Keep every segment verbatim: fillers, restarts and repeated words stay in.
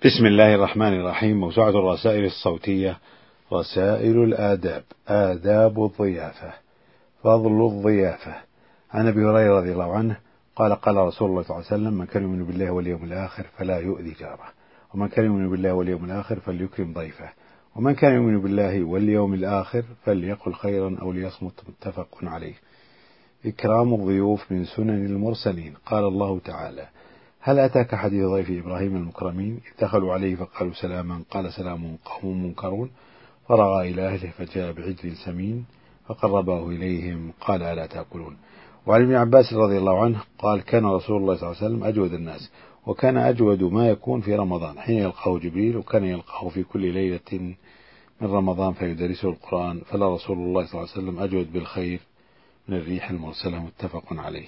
بسم الله الرحمن الرحيم. موسوعة الرسائل الصوتية رسائل الآداب. آداب الضيافة. فضل الضيافة. عن أبي هريرة رضي الله عنه قال قال رسول الله صلى الله عليه وسلم: من كان يؤمن بالله واليوم الآخر فلا يؤذي جاره، ومن كان يؤمن بالله واليوم الآخر فليكرم ضيفه، ومن كان يؤمن بالله واليوم الآخر فليقل خيرا أو ليصمت. متفق عليه. إكرام الضيوف من سنن المرسلين. قال الله تعالى: هل أتاك حديث ضيف إبراهيم المكرمين إذ دخلوا عليه فقالوا سلاما قال سلام قوم منكرون فرغى إلى أهله فجاء بعجل سمين فقربه إليهم قال ألا تأكلون. وعن ابن عباس رضي الله عنه قال: كان رسول الله صلى الله عليه وسلم أجود الناس، وكان أجود ما يكون في رمضان حين يلقاه جبريل، وكان يلقاه في كل ليلة من رمضان فيدرسه القرآن، فلا رسول الله صلى الله عليه وسلم أجود بالخير من الريح المرسلة. متفق عليه.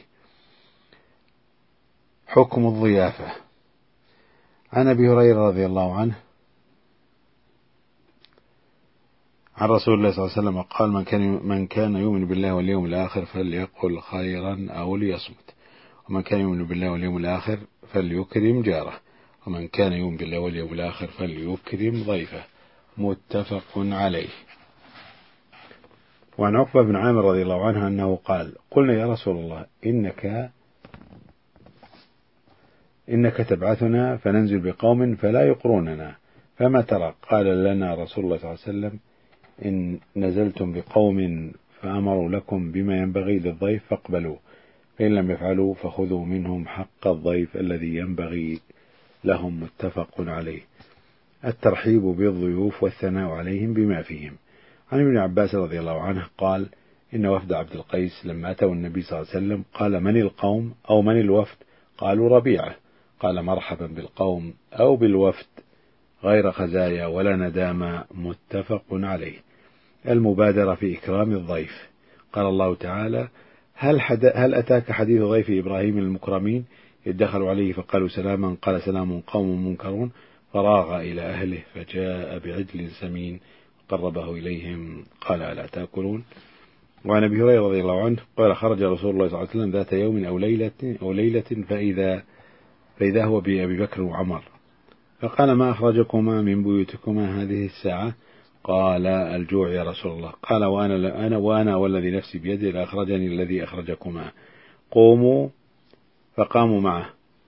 حكم الضيافة. عن أبي هريرة رضي الله عنه عن رسول الله صلى الله عليه وسلم قال: من كان من كان يؤمن بالله واليوم الآخر فليقل خيرا أو ليصمت، ومن كان يؤمن بالله واليوم الآخر فليكرم جاره، ومن كان يؤمن بالله واليوم الآخر فليكرم ضيفه. متفق عليه. وعن عقبة بن عامر رضي الله عنه أنه قال: قلنا يا رسول الله إنك إنك تبعثنا فننزل بقوم فلا يقروننا، فما ترى؟ قال لنا رسول الله صلى الله عليه وسلم: إن نزلتم بقوم فأمروا لكم بما ينبغي للضيف فاقبلوا، فإن لم يفعلوا فخذوا منهم حق الضيف الذي ينبغي لهم. متفق عليه. الترحيب بالضيوف والثناء عليهم بما فيهم. عن ابن عباس رضي الله عنه قال: إن وفد عبد القيس لما أتوا النبي صلى الله عليه وسلم قال: من القوم أو من الوفد؟ قالوا: ربيعة. قال: مرحبا بالقوم أو بالوفد غير خزايا ولا ندامة. متفق عليه. المبادرة في إكرام الضيف. قال الله تعالى: هل, حد... هل أتاك حديث ضيف إبراهيم المكرمين إذ دخلوا عليه فقالوا سلاما قال سلام قوم منكرون فراغ إلى أهله فجاء بعجل سمين قربه إليهم قال ألا تأكلون. وعن أبي هريرة رضي الله عنه قال: خرج رسول الله صلى الله عليه وسلم ذات يوم أو ليلة, أو ليلة فإذا, فإذا هو بأبي بكر وعمر، فقال: ما أخرجكما من بيوتكما هذه الساعة؟ قال: الجوع يا رسول الله. قال: وأنا, أنا وأنا والذي نفسي بيده لأخرجني الذي أخرجكما. قوموا. فقاموا معه،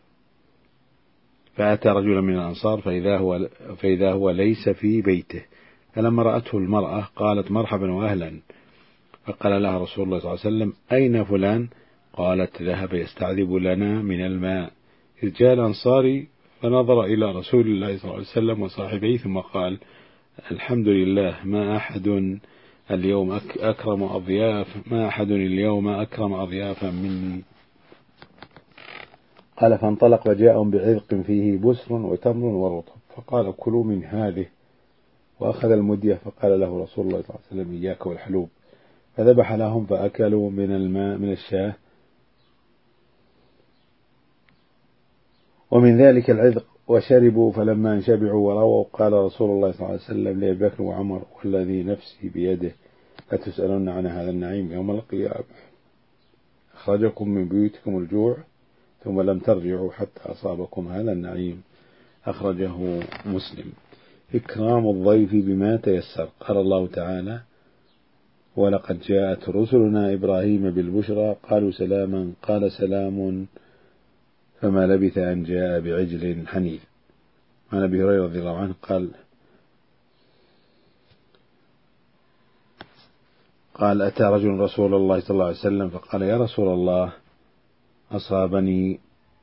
فأتى رجلا من الأنصار فإذا هو, فإذا هو ليس في بيته، فلما رأته المرأة قالت: مرحبا وأهلا. فقال لها رسول الله صلى الله عليه وسلم: أين فلان؟ قالت: ذهب يستعذب لنا من الماء. إذ جاء الأنصاري فنظر إلى رسول الله صلى الله عليه وسلم وصاحبيه ثم قال: الحمد لله، ما أحد اليوم أكرم أضياف ما أحد اليوم أكرم أضيافا مني. قال: فانطلق وجاءهم بعذق فيه بسر وتمر ورطب، فقال: كلوا من هذه، وأخذ المدية، فقال له رسول الله صلى الله عليه وسلم: إياك والحلوب، فذبح لهم فأكلوا من الماء من الشاه ومن ذلك العذق وشربوا، فلما انشبعوا ورووا قال رسول الله صلى الله عليه وسلم لأبي بكر وعمر: والذي نفسي بيده لتسألن عن هذا النعيم يوم القيامة. أخرجكم من بيوتكم الجوع ثم لم ترجعوا حتى أصابكم هذا النعيم. أخرجه مسلم. إكرام الضيف بما تيسر. قال الله تعالى: ولقد جاءت رسلنا إبراهيم بالبشرى قالوا سلاما قال سلام فما لبث أن جاء بعجل حنيذ. عن أبي هريرة رضي الله عنه قال قال أتى رجل رسول الله صلى الله عليه وسلم فقال: يا رسول الله، أصابني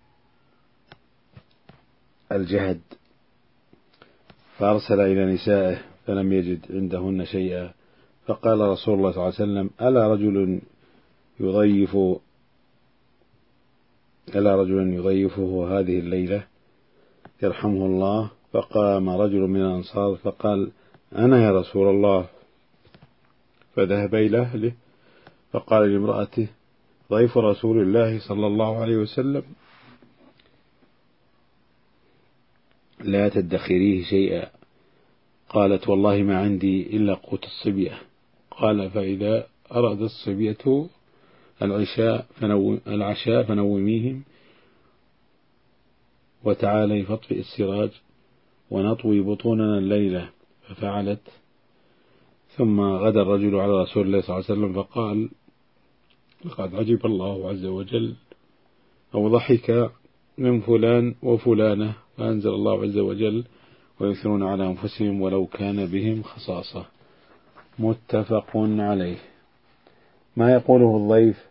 الجهد، فأرسل إلى نسائه فلم يجد عندهن شيئا، فقال رسول الله صلى الله عليه وسلم: ألا رجل يضيف ألا رجل يضيفه هذه الليلة يرحمه الله؟ فقام رجل من الأنصار فقال: أنا يا رسول الله. فذهب إلى أهله فقال لامرأته: ضيف رسول الله صلى الله عليه وسلم لا تدخريه شيئا. قالت: والله ما عندي إلا قوت الصبية. قال: فإذا أراد الصبية العشاء فنو... العشاء فنوميهم وتعالي فاطفئ السراج ونطوي بطوننا الليلة، ففعلت. ثم غدا الرجل على رسول الله صلى الله عليه وسلم فقال: لقد عجب الله عز وجل أو ضحك من فلان وفلانة، فأنزل الله عز وجل: ويؤثرون على أنفسهم ولو كان بهم خصاصة. متفق عليه. ما يقوله الضيف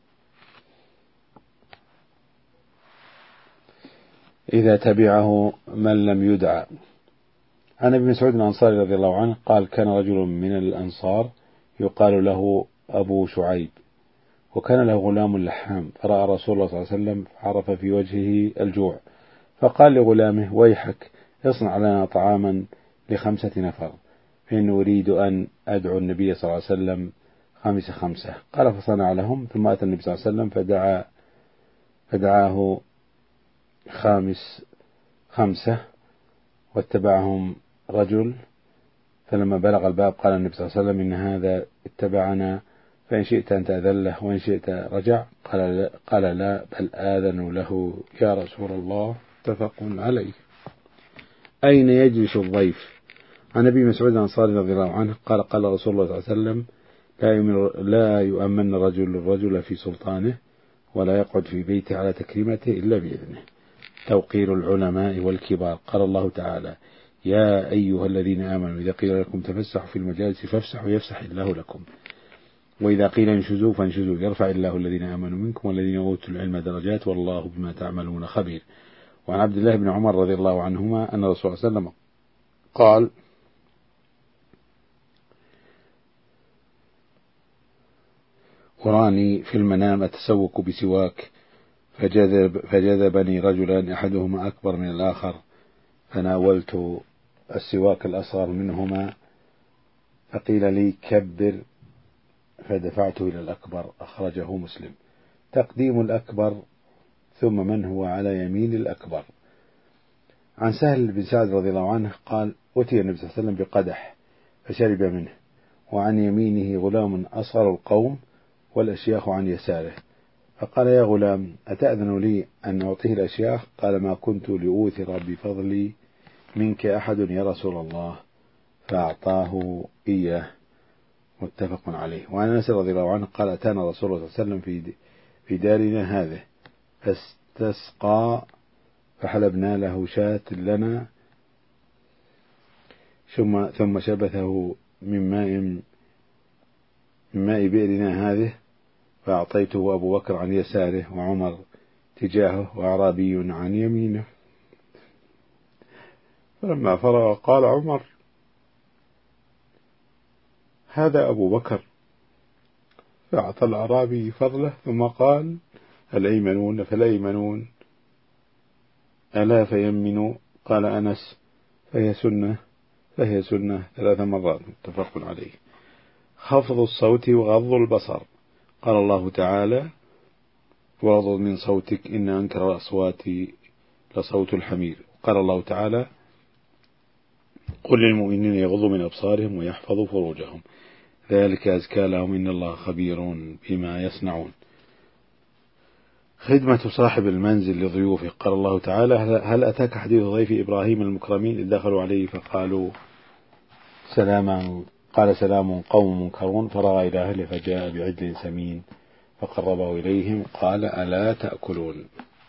إذا تبعه من لم يدعى. عن ابن مسعود الأنصاري رضي الله عنه قال: كان رجل من الأنصار يقال له أبو شعيب، وكان له غلام لحام، فرأى رسول الله صلى الله عليه وسلم فعرف في وجهه الجوع، فقال لغلامه: ويحك، اصنع لنا طعاما لخمسة نفر، فإني أريد أن أدعو النبي صلى الله عليه وسلم خمس خمسة. قال: فصنع لهم، ثم أتى النبي صلى الله عليه وسلم فدعا فدعاه خامس خمسة، واتبعهم رجل، فلما بلغ الباب قال النبي صلى الله عليه وسلم: إن هذا اتبعنا، فإن شئت أن تأذله وإن شئت رجع. قال لا, قال لا بل آذن له يا رسول الله. متفق عليه. أين يجلس الضيف؟ عن أبي مسعود الأنصاري رضي الله عنه قال: قال رسول الله صلى الله عليه وسلم: لا يؤمن رجل الرجل في سلطانه، ولا يقعد في بيته على تكريمته إلا بإذنه. توقير العلماء والكبار. قال الله تعالى: يا أيها الذين آمنوا إذا قيل لكم تفسحوا في المجالس فافسحوا يفسح الله لكم، وإذا قيل انشزوا فانشزوا يرفع الله الذين آمنوا منكم والذين أوتوا العلم درجات والله بما تعملون خبير. وعن عبد الله بن عمر رضي الله عنهما أن الرسول صلى الله عليه وسلم قال: وراني في المنام أتسوق بسواك، فجذب فجذبني رجلان أحدهما أكبر من الآخر، فناولت السواك الأصغر منهما، فقيل لي: كبر، فدفعته إلى الأكبر. أخرجه مسلم. تقديم الأكبر ثم من هو على يمين الأكبر. عن سهل بن سعد رضي الله عنه قال: أتي النبي صلى الله عليه وسلم بقدح فشرب منه، وعن يمينه غلام أصغر القوم والأشياخ عن يساره، فقال: يا غلام، أتأذن لي أن أعطيه الأشياخ؟ قال: ما كنت لأوثر بفضلي منك أحد يا رسول الله، فأعطاه إياه. متفق عليه. وعن أنس رضي الله عنه قال: أتانا رسول الله صلى الله عليه وسلم في في دارنا هذه، فاستسقى فحلبنا له شاة لنا، ثم ثم شبثه من ماء من ماء بئرنا هذه، فأعطيته أبو بكر عن يساره وعمر تجاهه وأعرابي عن يمينه. فلما فرغ قال عمر: هذا أبو بكر. فأعطى الأعرابي فضله، ثم قال: الأيمنون فالأيمنون ألا فيمنوا؟ قال أنس: فهي سنة فهي سنة ثلاث مرات. متفق عليه. خفض الصوت وغض البصر. قال الله تعالى: واغضض من صوتك إن أنكر الأصوات لصوت الحمير. قال الله تعالى: قل للمؤمنين يغضوا من أبصارهم ويحفظوا فروجهم ذلك أزكى لهم إن الله خبير بما يصنعون. خدمة صاحب المنزل لضيوفه. قال الله تعالى: هل أتاك حديث ضيف إبراهيم المكرمين إذ دخلوا عليه فقالوا سلاما، قال: سلام قوم منكرون، فرغ إلى أهله فجاء بعجل سمين فقربه إليهم قال: ألا تأكلون.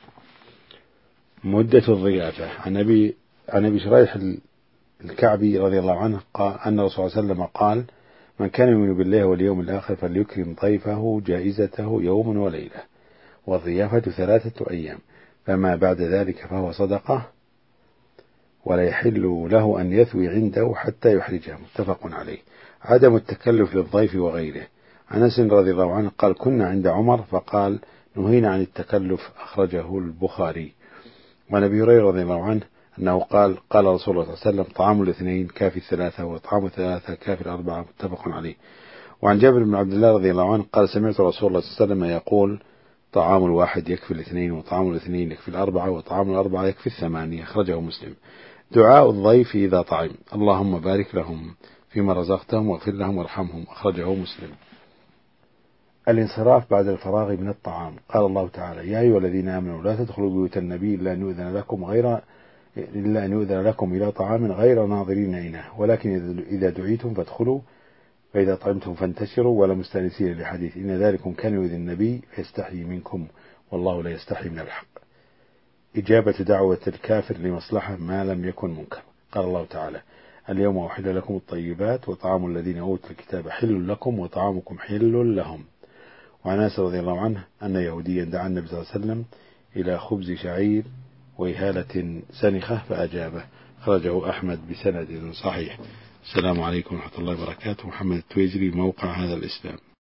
مدة الضيافة. عن أبي عن أبي شريح الكعبي رضي الله عنه قال أن الرسول صلى الله عليه وسلم قال: من كان يؤمن بالله واليوم الآخر فليكرم ضيفه جائزته يوم وليلة، والضيافة ثلاثة أيام، فما بعد ذلك فهو صدقة، ولا يحل له أن يثوي عنده حتى يحرجه. متفق عليه. عدم التكلف للضيف وغيره. عن أنس رضي الله عنه قال: كنا عند عمر فقال: نهينا عن التكلف. أخرجه البخاري. وعن أبي هريرة رضي الله عنه أنه قال: قال رسول الله صلى الله عليه وسلم: طعام الاثنين كافي الثلاثة، وطعام الثلاثة كافي الأربعة. متفق عليه. وعن جابر بن عبد الله رضي الله عنه قال: سمعت رسول الله صلى الله عليه وسلم يقول: طعام الواحد يكفي الاثنين، وطعام الاثنين يكفي الأربعة، وطعام الأربعة يكفي الثمانية. أخرجه مسلم. دعاء الضيف إذا طعم: اللهم بارك لهم فيما رزقتهم واغفر لهم وارحمهم. أخرجه مسلم. الانصراف بعد الفراغ من الطعام. قال الله تعالى: يا أيها الذين آمنوا لا تدخلوا بيوت النبي إلا أن يؤذن لكم غير إلا أن يؤذن لكم إلى طعام غير ناظرين إناه ولكن إذا دعيتم فادخلوا فإذا طعمتم فانتشروا ولا مستأنسين لحديث إن ذلكم كان يؤذي النبي فيستحيي منكم والله لا يستحي من الحق. إجابة دعوة الكافر لمصلحة ما لم يكن منكر. قال الله تعالى اليوم أحل لكم الطيبات وطعام الذين أوتوا الكتاب حل لكم وطعامكم حل لهم. وعن أنس رضي الله عنه أن يهوديا دعا النبي صلى الله عليه وسلم إلى خبز شعير وإهالة سنخة فأجابه. خرجه أحمد بسند صحيح. السلام عليكم ورحمة الله وبركاته. محمد التويجري، موقع هذا الإسلام.